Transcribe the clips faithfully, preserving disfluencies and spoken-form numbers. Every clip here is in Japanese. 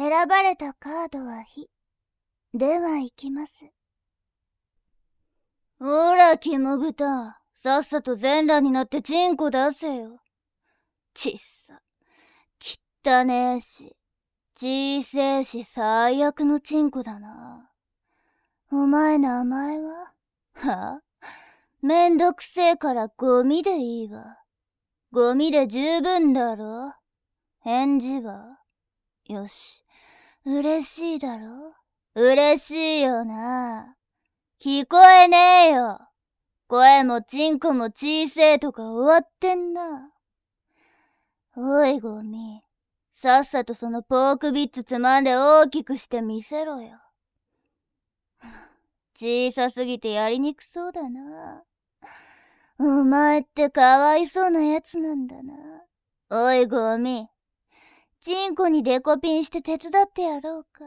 選ばれたカードは非。では行きます。ほら、キモ豚。さっさと全裸になってチンコ出せよ。ちっさ。きったねえし。小せえし最悪のチンコだな。お前名前は？は？めんどくせえからゴミでいいわ。ゴミで十分だろ？返事は？よし。嬉しいだろ？嬉しいよな。聞こえねえよ。声もチンコも小せえとか終わってんな。おいゴミ。さっさとそのポークビッツつまんで大きくしてみせろよ。小さすぎてやりにくそうだな。お前ってかわいそうなやつなんだな。おいゴミ。チンコにデコピンして手伝ってやろうか。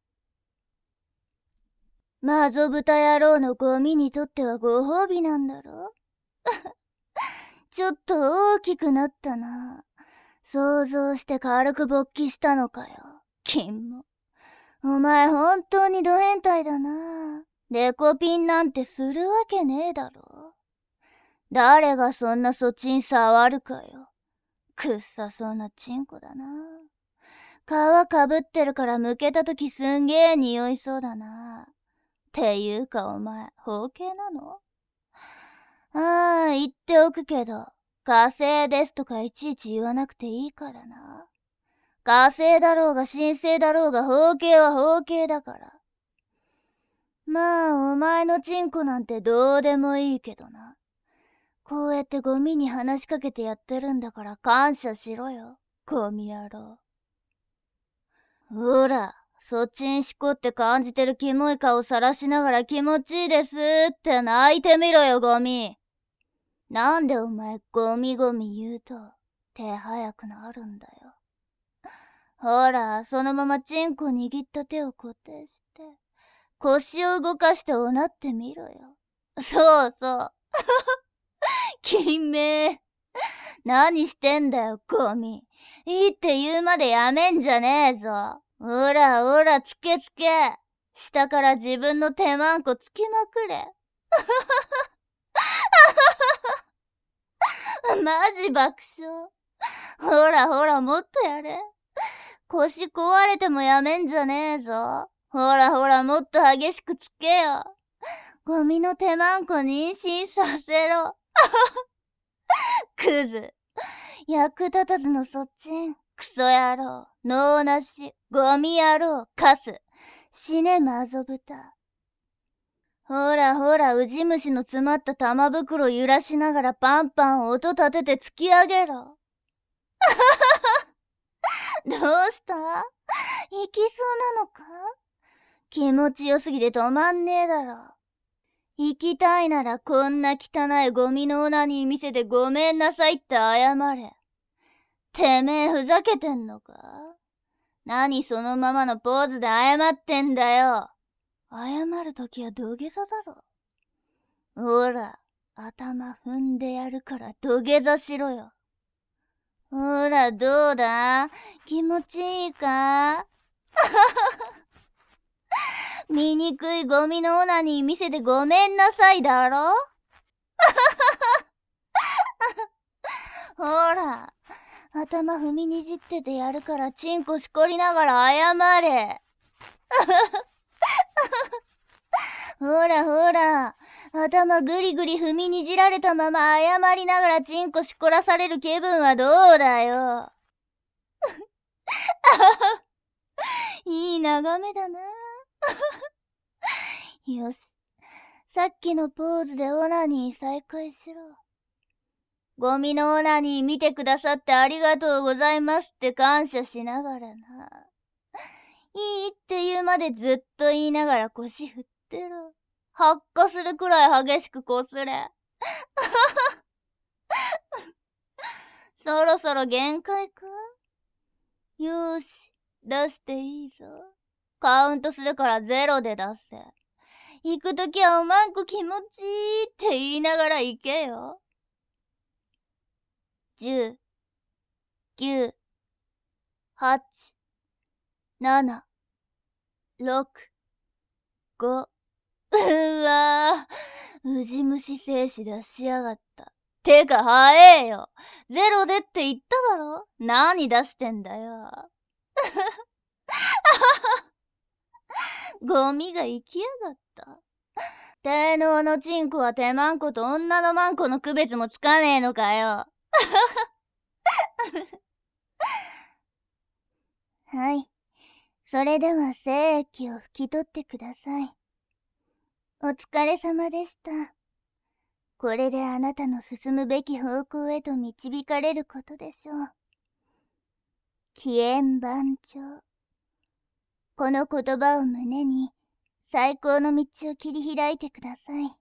マゾブタ野郎のゴミにとってはご褒美なんだろ。ちょっと大きくなったな。想像して軽く勃起したのかよ。金も。お前本当にド変態だな。デコピンなんてするわけねえだろ。誰がそんなそちん触るかよ。くっさそうなチンコだな。皮かぶってるから剥けたときすんげえ匂いそうだな。っていうかお前、包茎なの？ああ、言っておくけど、火星ですとかいちいち言わなくていいからな。火星だろうが神星だろうが包茎は包茎だから。まあ、お前のチンコなんてどうでもいいけどな。こうやってゴミに話しかけてやってるんだから感謝しろよ、ゴミ野郎。ほら、そっちんしこって感じてるキモい顔さらしながら気持ちいいですって泣いてみろよ、ゴミ。なんでお前ゴミゴミ言うと手早くなるんだよ。ほら、そのままチンコ握った手を固定して、腰を動かしておなってみろよ。そうそう。金明。何してんだよ、ゴミ。いいって言うまでやめんじゃねえぞ。ほらほら、つけつけ。下から自分の手まんこつきまくれ。マジ爆笑。ほらほら、もっとやれ。腰壊れてもやめんじゃねえぞ。ほらほら、もっと激しくつけよ。ゴミの手まんこ妊娠させろ。クズ。役立たずのそっちん。クソ野郎。脳なし。ゴミ野郎。カス。死ねマゾブタ。ほらほら、ウジ虫の詰まった玉袋揺らしながらパンパン音立てて突き上げろ。どうした？行きそうなのか？気持ちよすぎて止まんねえだろ。行きたいならこんな汚いゴミのオナニー見せてごめんなさいって謝れ。てめえふざけてんのか？何そのままのポーズで謝ってんだよ。謝るときは土下座だろ。ほら、頭踏んでやるから土下座しろよ。ほら、どうだ？気持ちいいか？醜いゴミのオナニー見せてごめんなさいだろ？ほら、頭踏みにじっててやるからチンコしこりながら謝れ。ほらほら、頭ぐりぐり踏みにじられたまま謝りながらチンコしこらされる気分はどうだよ。いい眺めだな。よし、さっきのポーズでオナニー再開しろ。ゴミのオナニー見てくださってありがとうございますって感謝しながらな。いいって言うまでずっと言いながら腰振ってろ。発火するくらい激しくこすれ。そろそろ限界か？よーし、出していいぞ。カウントするからゼロで出せ。行くときはおまんこ気持ちいいって言いながら行けよ。じゅう、きゅう、はち、 なな、ろく、ご。うわぁ、ウジ虫精子出しやがった。てか早えよ。ゼロでって言っただろ。何出してんだよ。ゴミが行きやがった。低能のチンコは手マンコと女のマンコの区別もつかねえのかよ。はい。それでは精液を拭き取ってください。お疲れ様でした。これであなたの進むべき方向へと導かれることでしょう。起縁万丈。この言葉を胸に最高の道を切り開いてください。